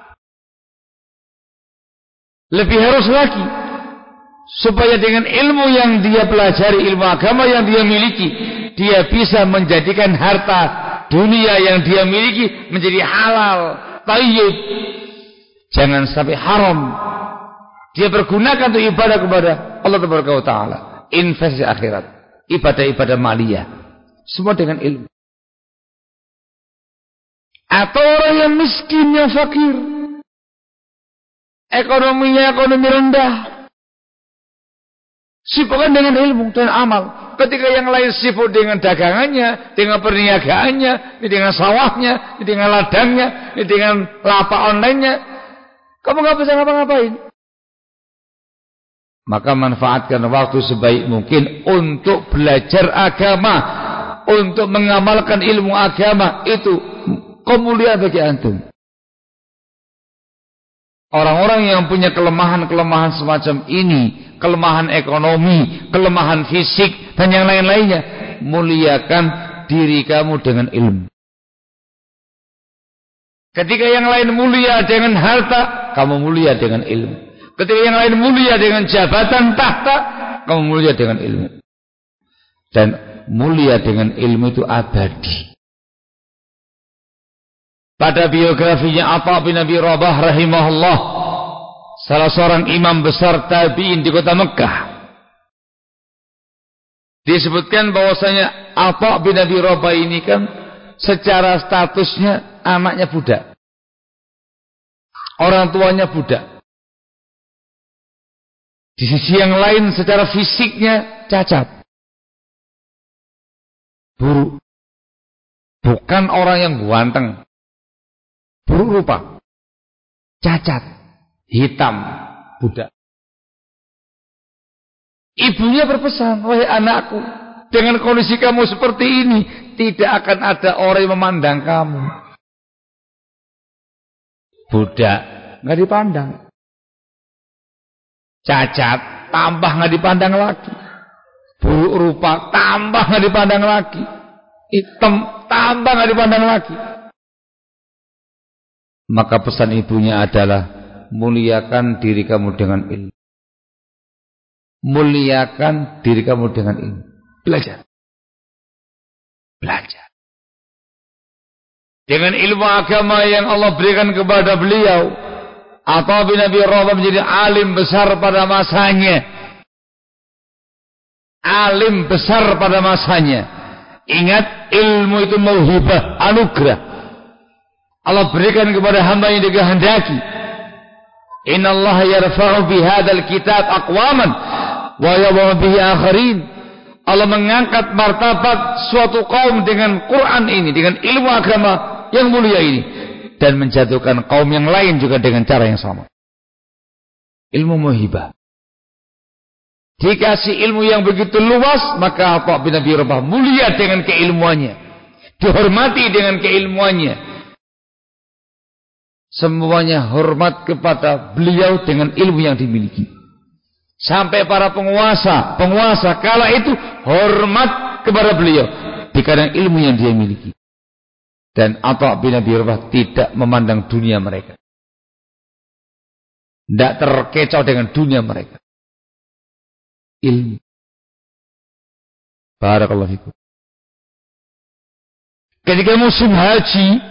Lebih harus lagi, supaya dengan ilmu yang dia pelajari, ilmu agama yang dia miliki, dia bisa menjadikan harta dunia yang dia miliki menjadi halal, thayyib, jangan sampai haram. Dia pergunakan untuk ibadah kepada Allah Taala, investasi akhirat, ibadah-ibadah maliyah, semua dengan ilmu. Atau orang yang miskin, yang fakir, ekonominya ekonomi rendah, sibukkan dengan ilmu dan amal. Ketika yang lain sibuk dengan dagangannya, dengan perniagaannya, dengan sawahnya, dengan ladangnya, dengan lapak online-nya, kamu gak bisa ngapa-ngapain. Maka manfaatkan waktu sebaik mungkin untuk belajar agama, untuk mengamalkan ilmu agama. Itu kemuliaan bagi antum. Orang-orang yang punya kelemahan-kelemahan semacam ini, kelemahan ekonomi, kelemahan fisik, dan yang lain-lainnya, muliakan diri kamu dengan ilmu. Ketika yang lain mulia dengan harta, kamu mulia dengan ilmu. Ketika yang lain mulia dengan jabatan tahta, kamu mulia dengan ilmu. Dan mulia dengan ilmu itu abadi. Pada biografinya Atha bin Abi Rabah rahimahullah, salah seorang imam besar tabi'in di kota Mekah, disebutkan bahwasanya Atha bin Abi Rabah ini kan secara statusnya anaknya budak, orang tuanya budak. Di sisi yang lain secara fisiknya cacat, buruk, bukan orang yang ganteng, buruk rupa, cacat, hitam, budak. Ibunya berpesan, wahai anakku, Dengan kondisi kamu seperti ini, tidak akan ada orang yang memandang kamu. Budak nggak dipandang. Cacat tambah nggak dipandang lagi. Buruk rupa tambah nggak dipandang lagi. Hitam tambah nggak dipandang lagi. Maka pesan ibunya adalah muliakan diri kamu dengan ilmu. Muliakan diri kamu dengan ilmu. Belajar. Belajar. Dengan ilmu agama yang Allah berikan kepada beliau, Atha bin Abi Rabah menjadi alim besar pada masanya. Alim besar pada masanya. Ingat, ilmu itu mauhibah, anugerah. Allah berikan kepada hamba yang dikehendaki. Innallaha yarfa'u bihadzal kitab aqwaman wa yadh'u bihi akharin. Allah mengangkat martabat suatu kaum dengan Quran ini, dengan ilmu agama yang mulia ini, dan menjatuhkan kaum yang lain juga dengan cara yang sama. Ilmu muhibah. Dikasih ilmu yang begitu luas, maka Atha bin Abi Rabah mulia dengan keilmuannya, dihormati dengan keilmuannya. Semuanya hormat kepada beliau dengan ilmu yang dimiliki. Sampai para penguasa, penguasa kala itu hormat kepada beliau dikarenakan ilmu yang dia miliki. Dan Atha bin Abi Rabah tidak memandang dunia mereka. Tidak terkecoh dengan dunia mereka. Ilmu. Barakallahu fikum. Ketika musim haji,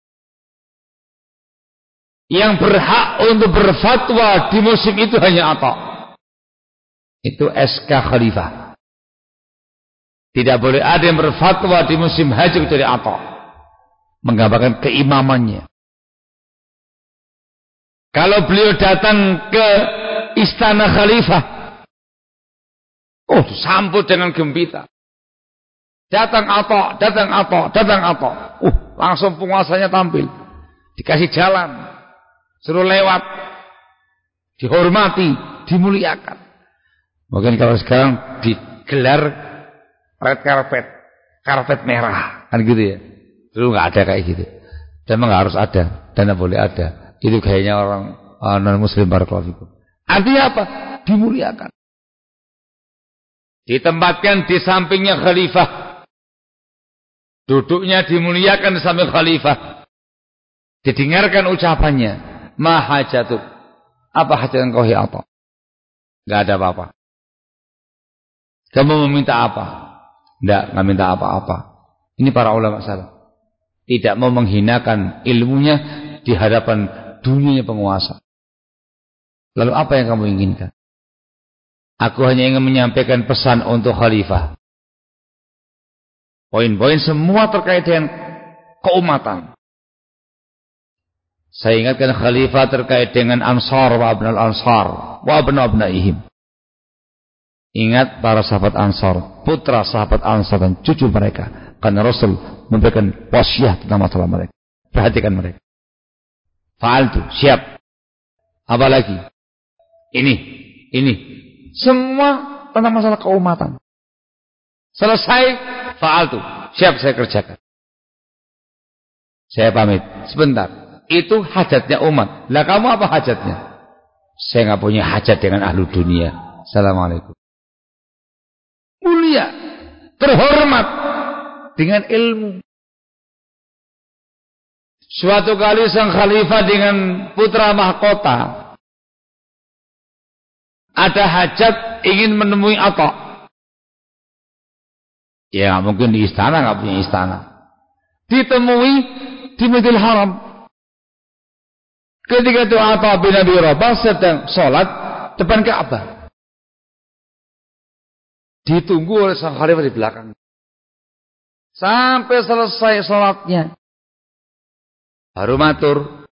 yang berhak untuk berfatwa di musim itu hanya Atha. Itu S K Khalifah. Tidak boleh ada yang berfatwa di musim haji kecuali Atha. Menggambarkan keimamannya. Kalau beliau datang ke istana Khalifah, oh, disambut dengan gembira. Datang Atha, datang Atha, datang Atha. Uh, langsung penguasanya tampil. Dikasih jalan, suruh lewat, dihormati, dimuliakan. Mungkin kalau sekarang digelar red carpet, karpet merah, kan gitu ya. Dulu nggak ada kayak gitu. Dan memang harus ada, dan boleh ada. Itu kayaknya orang uh, non Muslim barakallahu fikum. Artinya apa? Dimuliakan. Ditempatkan di sampingnya khalifah. Duduknya dimuliakan di samping khalifah. Didengarkan ucapannya. Ma hajatuk. Apa hajat engkau ya Atha? Enggak ada apa-apa. Kamu meminta apa? Enggak, enggak minta apa-apa. Ini para ulama salaf. Tidak mau menghinakan ilmunya di hadapan dunia penguasa. Lalu apa yang kamu inginkan? Aku hanya ingin menyampaikan pesan untuk khalifah. Poin-poin semua terkait dengan keumatan. Saya ingatkan khalifah terkait dengan Ansar wa abnal Ansar wa abna abnaihim. Ingat para sahabat Ansar, putra sahabat Ansar dan cucu mereka. Karena Rasul memberikan wasiat tentang masalah mereka. Perhatikan mereka. Fa'altu, siap. Apa lagi? Ini, ini. Semua tentang masalah keumatan. Selesai, fa'altu, siap saya kerjakan. Saya pamit, sebentar. Itu hajatnya umat. Lah kamu apa hajatnya? Saya nggak punya hajat dengan ahlu dunia. Assalamualaikum. Mulia, terhormat dengan ilmu. Suatu kali sang khalifah dengan putra mahkota ada hajat ingin menemui Atha. Ya mungkin di istana, nggak punya istana. Ditemui di Masjidil Haram. Ketika itu Atha bin Abi Rabah sedang sholat depan Ka'bah. Ditunggu oleh sang khalifah di belakang. Sampai selesai sholatnya. Baru matur.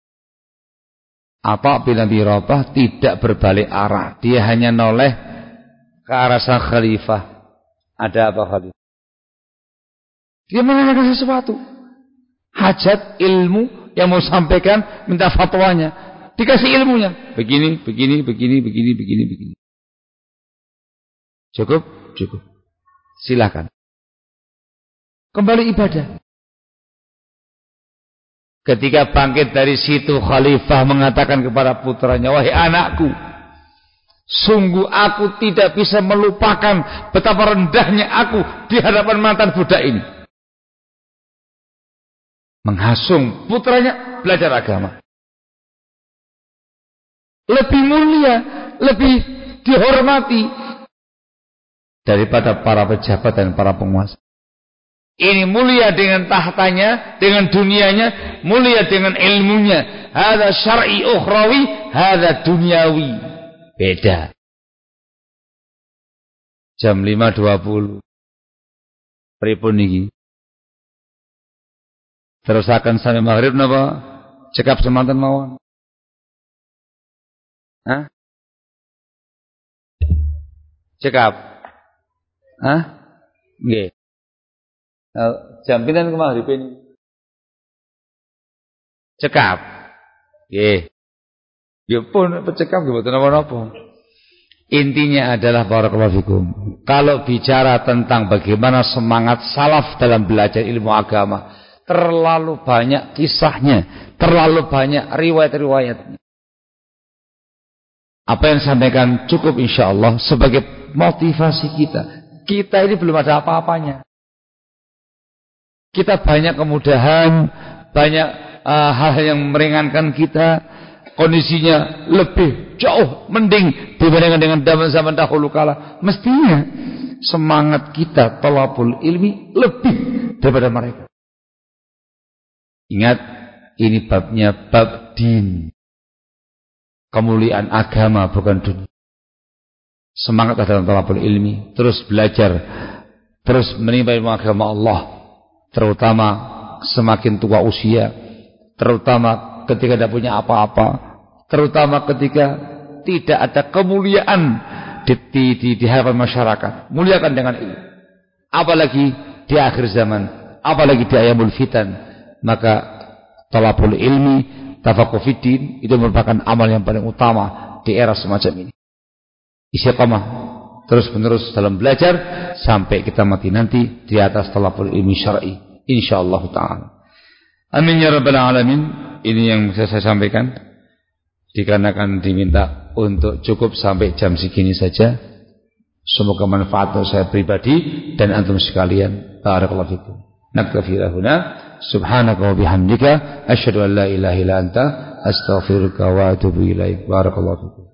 Atha bin Abi Rabah tidak berbalik arah. Dia hanya noleh ke arah sang khalifah. Ada apa khalifah? Dia menanyakan sesuatu. Hajat ilmu yang mau sampaikan, minta fatwanya. Dikasih ilmunya. Begini, begini, begini, begini, begini, begini. Cukup? Cukup. Silakan. Kembali ibadah. Ketika bangkit dari situ, khalifah mengatakan kepada putranya, wahai anakku, sungguh aku tidak bisa melupakan betapa rendahnya aku di hadapan mantan budak ini. Menghasung putranya belajar agama. Lebih mulia, lebih dihormati daripada para pejabat dan para penguasa. Ini mulia dengan tahtanya, dengan dunianya, mulia dengan ilmunya. Hadza syar'i ukhrawi, hadza dunyawi. Beda. Jam lima dua puluh. Pripun niki? Terusaken sampai maghrib napa? Cekap semanten mawon. Hah? Cekap. Hah? Nggih. Jam pinten ke maghrib ini? Cekap. Nggih. Ya pun cekap nggih mboten napa-napa. Intinya adalah barakallahu fikum. Kalau bicara tentang bagaimana semangat salaf dalam belajar ilmu agama, terlalu banyak kisahnya, terlalu banyak riwayat-riwayatnya. Apa yang sampaikan cukup insyaallah sebagai motivasi kita. Kita ini belum ada apa-apanya. Kita banyak kemudahan, banyak uh, hal yang meringankan kita, kondisinya lebih jauh mending dibandingkan dengan zaman-zaman dahulu kala. Mestinya semangat kita thalabul ilmi lebih daripada mereka. Ingat, ini babnya bab din. Kemuliaan agama bukan dunia. Semangat dalam thalabul ilmi, terus belajar, terus menimba ilmu agama Allah. Terutama semakin tua usia, terutama ketika tidak punya apa-apa, terutama ketika tidak ada kemuliaan di, di, di, di hadapan masyarakat. Muliakan dengan ilmu. Apalagi di akhir zaman, apalagi di ayamul fitan, maka talabul ilmi, tafaqquh fiddin itu merupakan amal yang paling utama di era semacam ini. Istiqamah terus menerus dalam belajar sampai kita mati nanti di atas talabul ilmi syar'i insyaallah taala. Amin ya rabbal alamin. Ini yang bisa saya sampaikan dikarenakan diminta untuk cukup sampai jam segini saja. Semoga manfaat untuk saya pribadi dan antum sekalian. Barakallahu fikum. Naktafi lahuna subhanaka wa bihamdika asyhadu an la ilaha illa anta astaghfiruka wa atubu ilaik. Barakallahu fikum.